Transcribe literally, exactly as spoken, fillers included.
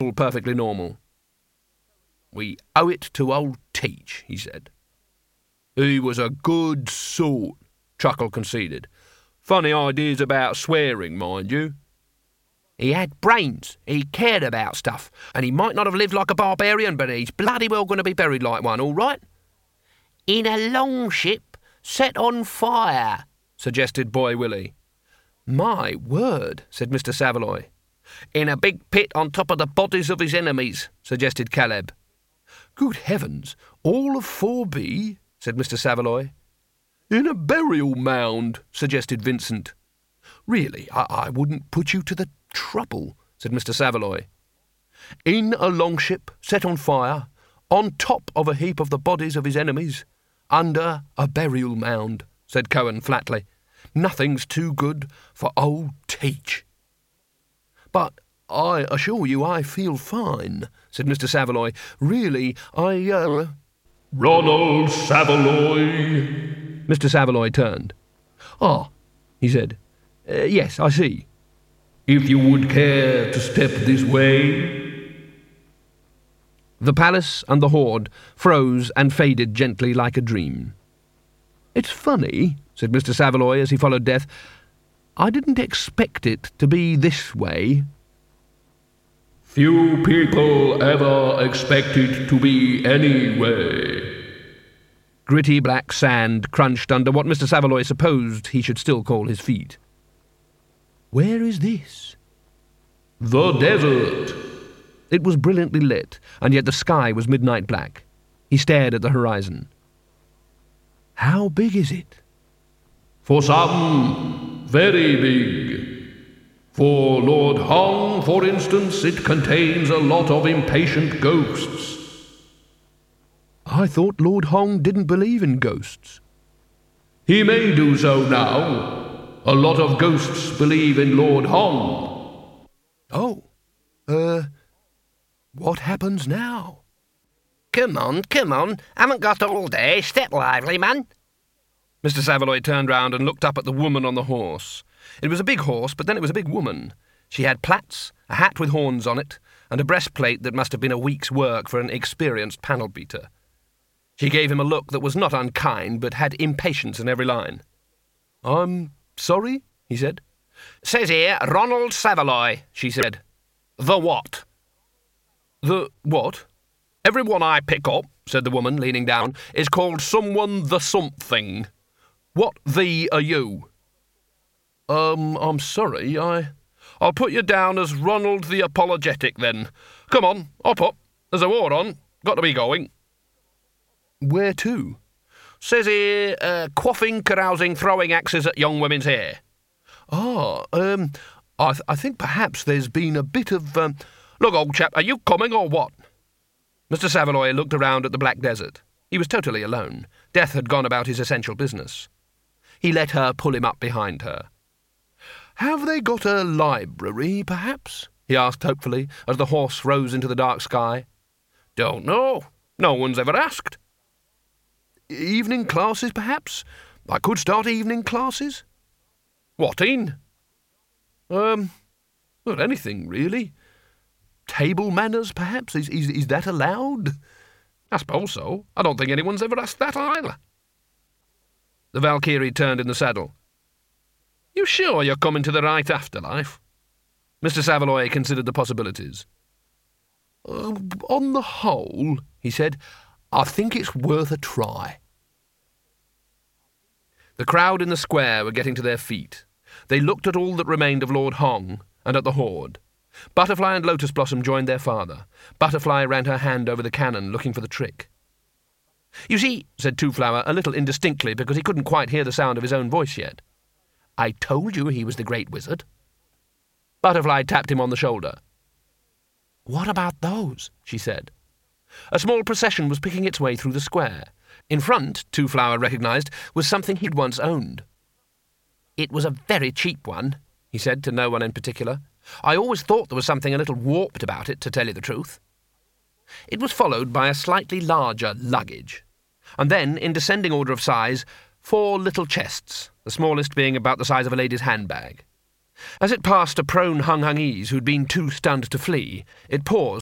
all perfectly normal. "We owe it to old Teach," he said. "He was a good sort," Truckle conceded. "Funny ideas about swearing, mind you." "He had brains, he cared about stuff, and he might not have lived like a barbarian, but he's bloody well going to be buried like one, all right." "In a longship set on fire," suggested Boy Willie. "My word," said Mister Saveloy. "In a big pit on top of the bodies of his enemies," suggested Caleb. "Good heavens, all of four B?" said Mister Saveloy. "In a burial mound," suggested Vincent. "Really, I, I wouldn't put you to the trouble," said Mister Saveloy. "In a longship set on fire, on top of a heap of the bodies of his enemies, under a burial mound," said Cohen flatly. "Nothing's too good for old Teach." "But I assure you I feel fine," said Mister Saveloy. "Really, I, uh... "Ronald Saveloy." Mister Saveloy turned. "Ah," he said. Uh, "yes, I see." "If you would care to step this way." The palace and the horde froze and faded gently like a dream. "It's funny," said Mister Saveloy as he followed Death. "I didn't expect it to be this way." "Few people ever expect it to be any way." Gritty black sand crunched under what Mister Saveloy supposed he should still call his feet. "Where is this?" "The desert." It was brilliantly lit, and yet the sky was midnight black. He stared at the horizon. "How big is it?" "For some, very big. For Lord Hong, for instance, it contains a lot of impatient ghosts." "I thought Lord Hong didn't believe in ghosts." "He may do so now. A lot of ghosts believe in Lord Hong." "Oh, uh, what happens now?" "Come on, come on. Haven't got all day. Step lively, man." Mister Saveloy turned round and looked up at the woman on the horse. It was a big horse, but then it was a big woman. She had plaits, a hat with horns on it, and a breastplate that must have been a week's work for an experienced panel beater. She gave him a look that was not unkind, but had impatience in every line. "I'm sorry?" he said. "Says here, Ronald Saveloy," she said. "The what?" "The what?" "Every one I pick up," said the woman, leaning down, "is called someone the something. What the are you?" Um, I'm sorry, I... "I'll put you down as Ronald the Apologetic, then. Come on, hop up. There's a war on. Got to be going." "Where to?" "Says here, uh, quaffing, carousing, throwing axes at young women's hair." "Ah, um, I, th- I think perhaps there's been a bit of, um... Look, old chap, are you coming or what?" Mister Saveloy looked around at the black desert. He was totally alone. Death had gone about his essential business. He let her pull him up behind her. "Have they got a library, perhaps?" he asked hopefully, as the horse rose into the dark sky. "Don't know. No one's ever asked." "Evening classes, perhaps? I could start evening classes." "What in?" Um, well, anything, really. Table manners, perhaps? Is, is, is that allowed?" "I suppose so. I don't think anyone's ever asked that either." The Valkyrie turned in the saddle. "You sure you're coming to the right afterlife?" Mister Saveloy considered the possibilities. Uh, on the whole, he said, I think it's worth a try." The crowd in the square were getting to their feet. They looked at all that remained of Lord Hong and at the horde. Butterfly and Lotus Blossom joined their father. Butterfly ran her hand over the cannon, looking for the trick. "You see," said Two Flower, a little indistinctly, because he couldn't quite hear the sound of his own voice yet, "I told you he was the great wizard." Butterfly tapped him on the shoulder. "What about those?" she said. A small procession was picking its way through the square. In front, Two Flower recognised, was something he'd once owned. "It was a very cheap one," he said to no one in particular. "I always thought there was something a little warped about it, to tell you the truth." It was followed by a slightly larger luggage, and then, in descending order of size, four little chests, the smallest being about the size of a lady's handbag. As it passed a prone Hung-Hungese who'd been too stunned to flee, it paused